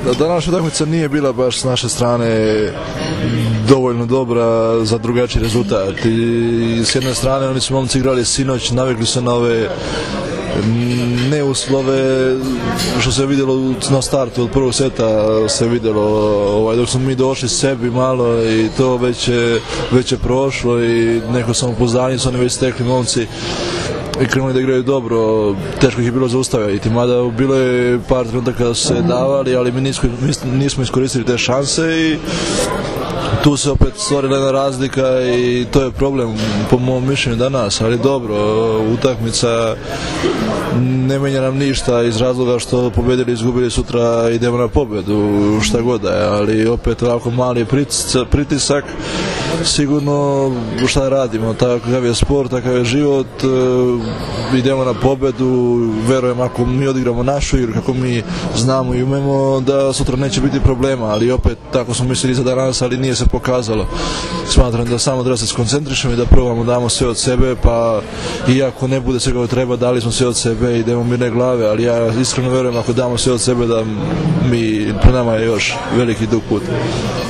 Današnja utakmica nije bila baš s naše strane dovoljno dobra za drugačiji rezultat. I s jedne strane oni su momci igrali sinoć, navikli se na ove neuslove, što se vidjelo na startu od prvog seta se vidjelo, dok smo mi došli sebi malo i to već je prošlo i neko samopouzdanje su oni već stekli momci i krenuli da igraju dobro, teško ih je bilo zaustaviti, mada bilo je par trenutaka kada su se davali, ali mi nismo iskoristili te šanse i tu se opet stvorila jedna razlika i to je problem po mom mišljenju danas, ali dobro, utakmica ne menja nam ništa iz razloga što pobedili, izgubili, sutra idemo na pobjedu, šta god je, ali opet ovako mali pritisak, sigurno šta radimo, takav je sport, takav je život, idemo na pobjedu, verujem ako mi odigramo našu igru kako mi znamo i umemo da sutra neće biti problema, ali opet tako smo mislili za danas, ali nije se pokazalo. Smatram da samo treba se skoncentrišemo i da probamo, damo sve od sebe, pa iako ne bude sve kako treba, dali smo sve od sebe i idemo mirne glave, ali ja iskreno verujem ako damo sve od sebe da pred nama je još veliki dug put.